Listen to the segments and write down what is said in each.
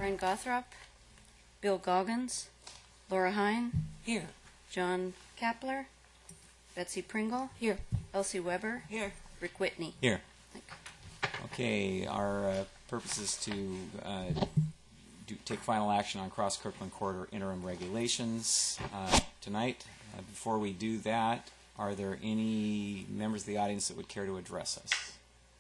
Brian Gothrop, Bill Goggins, Laura Hine, Here. John Kapler, Betsy Pringle, Here. Elsie Weber, Here. Rick Whitney. Here. Okay, our purpose is to take final action on Cross-Kirkland Corridor interim regulations tonight. Before we do that, are there any members of the audience that would care to address us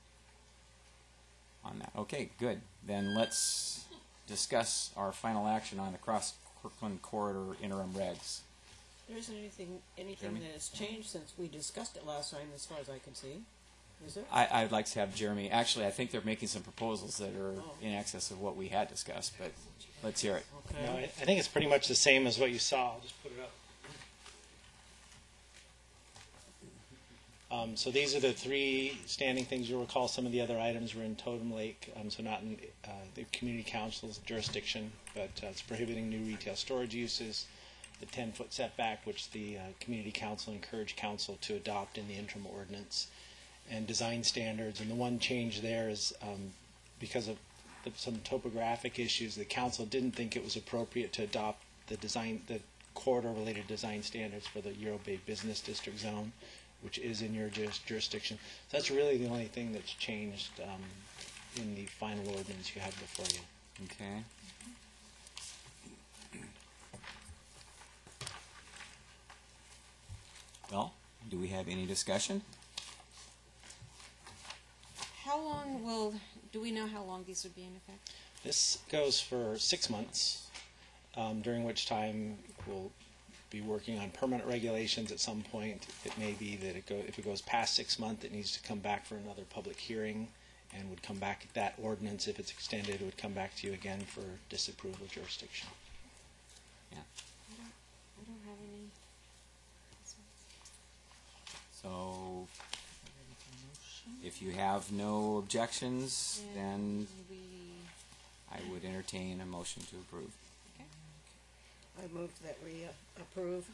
on that? Okay, good. Then let's discuss our final action on the Cross-Kirkland Corridor interim regs. There isn't anything Jeremy? that has changed since we discussed it last time, as far as I can see. Is there? I'd like to have Jeremy. Actually, I think they're making some proposals that are in excess of what we had discussed, but let's hear it. Okay. No, I think it's pretty much the same as what you saw. I'll just put it up. So these are the three standing things. You'll recall some of the other items were in Totem Lake, so not in the community council's jurisdiction, but it's prohibiting new retail storage uses, the 10-foot setback, which the community council encouraged council to adopt in the interim ordinance, and design standards. And the one change there is because of some topographic issues, the council didn't think it was appropriate to adopt the corridor-related design standards for the Euro Bay Business District zone, which is in your jurisdiction. So that's really the only thing that's changed in the final ordinance you have before you. Okay. Well, do we have any discussion? Do we know how long these would be in effect? This goes for 6 months, during which time we'll be working on permanent regulations at some point. It may be that if it goes past 6 months, it needs to come back for another public hearing and would come back, that ordinance, if it's extended, would come back to you again for disapproval jurisdiction. Yeah. I don't have any. So, if you have no objections, then I would entertain a motion to approve. I move that we approve.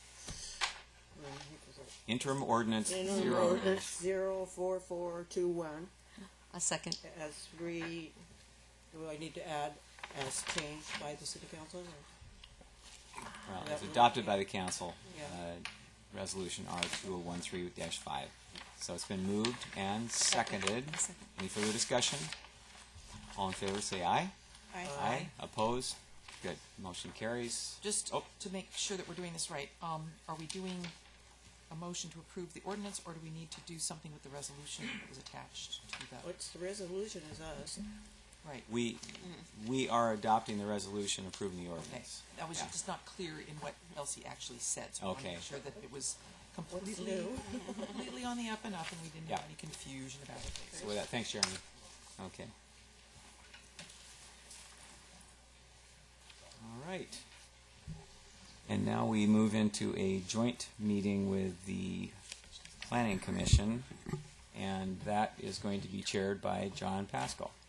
Interim ordinance Interim 0. ordinance 04421 A second. as do I need to add as changed by the city council? Or? Well, it's adopted by the council. Yeah. Resolution R2013-5. So it's been moved and seconded. Any further discussion? All in favor say aye. Aye. Opposed? Good. Motion carries. Just to make sure that we're doing this right, are we doing a motion to approve the ordinance, or do we need to do something with the resolution that was attached to that? What's the resolution is us. Right. We are adopting the resolution approving the Okay. ordinance. That was Yeah. just not clear in what Elsie actually said, so I want to Okay. make sure that it was completely new? on the up and up, and we didn't Yeah. have any confusion about it. So with that, thanks, Jeremy. Okay. All right. And now we move into a joint meeting with the Planning Commission, and that is going to be chaired by John Pascal.